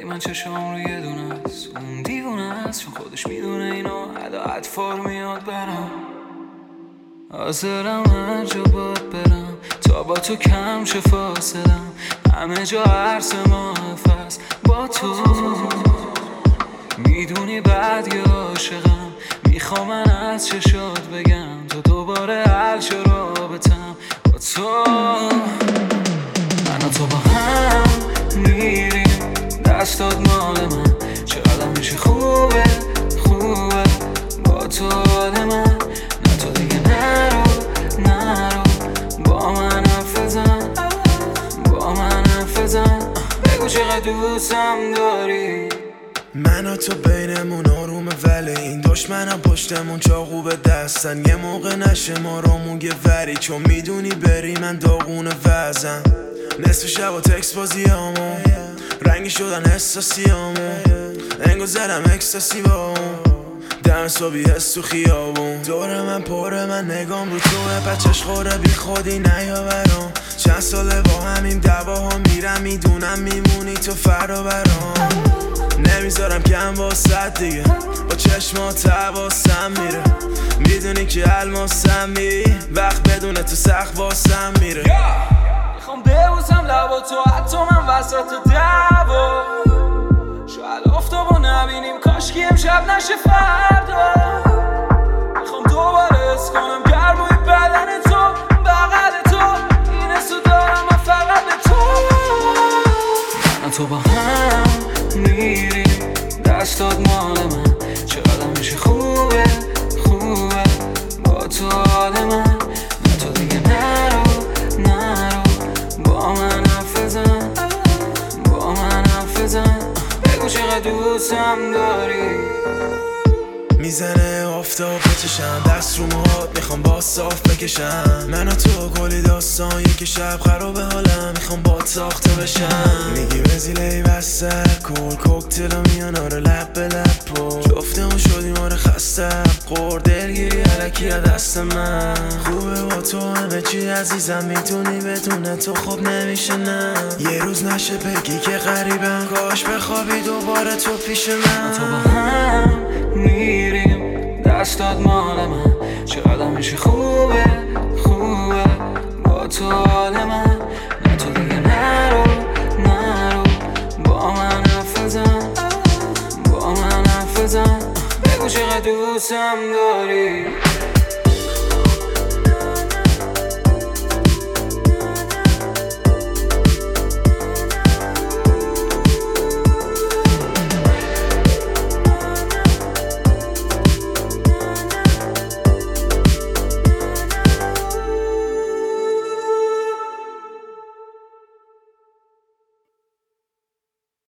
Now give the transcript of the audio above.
ولی من چشم رو یه دونه است، اون دیوونه است چون خودش میدونه اینو ادا اطفار میاد برم. حاضرم هر جا باید برم تا با تو کم شه فاصلم، همه جا عرص محفظ با تو. میدونی بعد یه عاشقم، میخوام من از چشات بگم تو دوباره حل شو رابطم با تو. من و تو با هم میریم، دستات مال من، چقدر میشه خوبه خوبه با تو حال من. نه تو دیگه نرو با من حرف بزن، با من حرف بزن، بگو چقدر دوستم داری. من و تو بینمون آرومه ولی این دشمنم پشتمون چاقو به دستن. یه موقع نشه ما رو موگه وری، چون میدونی بری من داغون وزم. نصف شب و تکس بازیامون رنگی شدن احساسیامون، انگو زدم اکستاسی با اون دم صبحی حس تو خیابون. دور من پره من نگام رو توه، بچش خوره بی خودی نیا برام. چند ساله با همین دواها میرم، میدونم میمونی تو فردا برام. نمیذارم کم واسد دیگه، با چشمات حواسم میره، میدونی که الماسم می وقت بدون تو سخت واسم میره. میخوام ببوسم لبا تو حتی من وسط دعوا، شاید آفتابو نبینیم کاشکی امشب نشه فردا. میخوام دوباره حس کنم گرمای بدن تو بغل تو، این حسو دارم من فقط به تو. من تو با هم میریم، دستات مال من، چقدر میشه خوبه خوبه با تو حال من. نه تو دیگه نرو با من حرف بزن، با من حرف بزن، بگو چقدر دوستم داری. میزنه آفتاب بچشم، دست رو موهات میخوام با صاف بکشم. من و تو کلی داستان، یک شب خراب حالم، میخوام با ساخته بشم. میگی وزیله بسته کل کوکتل میان آره لب به لب پر، جفتمون شدیم آره خستم خور، دلگیری علکی دست من. خوبه با تو همه چی عزیزم، میتونی بدون تو خوب نمیشه نه. یه روز نشه بگی که غریبم، کاش بخوابی دوباره تو پیش من. تو با هم میریم، دستات مال من، چقدر میشه خوبه خوبه با تو حال من. نه تو دیگه نرو با من حرف بزن، با من حرف بزن، بگو چقدر دوستم داری.